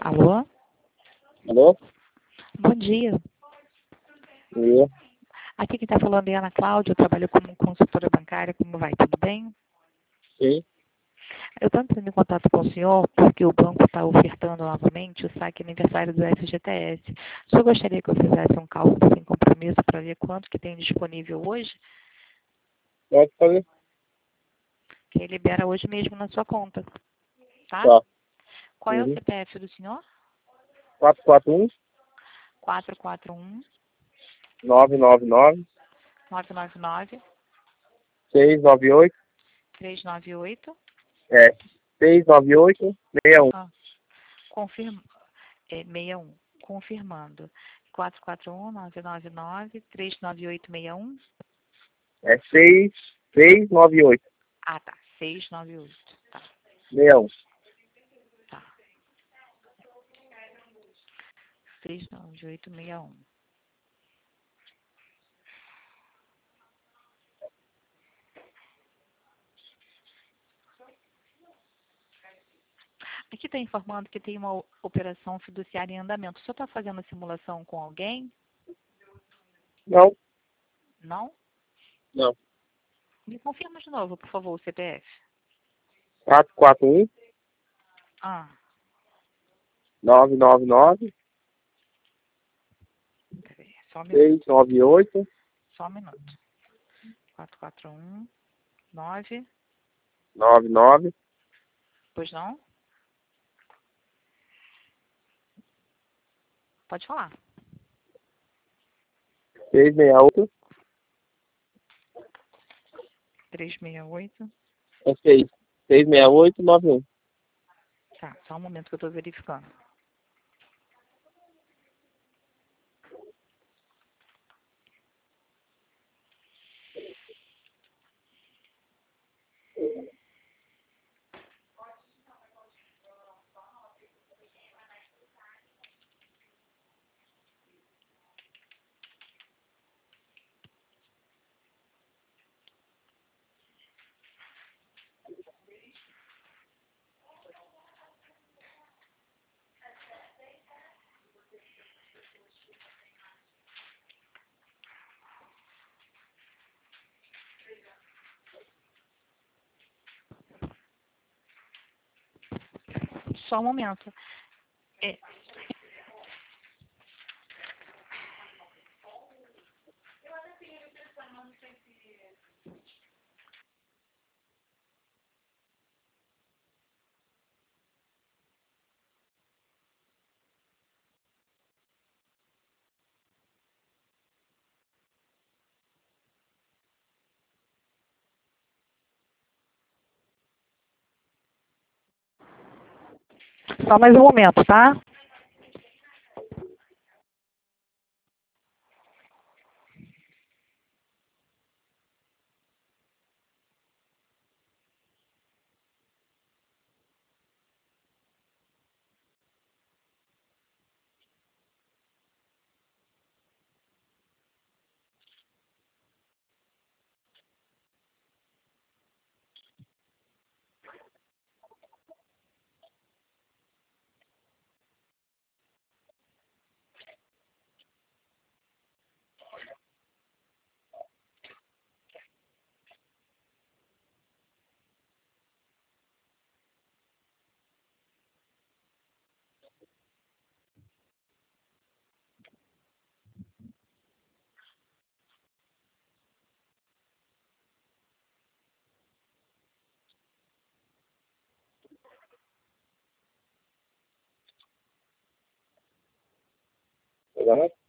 Alô? Alô? Bom dia. E Aqui quem está falando é a Ana Cláudia, eu trabalho como consultora bancária, como vai? Tudo bem? sim, Eu estou entrando em contato com o senhor porque o banco está ofertando novamente o saque aniversário do FGTS. O senhor gostaria que eu fizesse um cálculo sem compromisso para ver quanto que tem disponível hoje? pode fazer. Que ele libera hoje mesmo na sua conta, tá? Tá. Qual é o Uhum. CPF do senhor? 441 441 999 999 698 398. 698 61. Ah, confirma. 61. Confirmando. 441-999-39861. É 698 Ah, tá. 698. Tá, 61. tá. 69861. Aqui está informando que tem uma operação fiduciária em andamento. O senhor está fazendo simulação com alguém? Não, Não? não. Me confirma de novo, por favor, o CPF. 441 Ah, 999 peraí. Só um minuto. 698 Só um minuto. 441 9. 99 Pois não? Pode falar. 668 368. é 668 91. Tá, só um momento que eu estou verificando. Só um momento. É, só mais um momento, tá? Tá, né?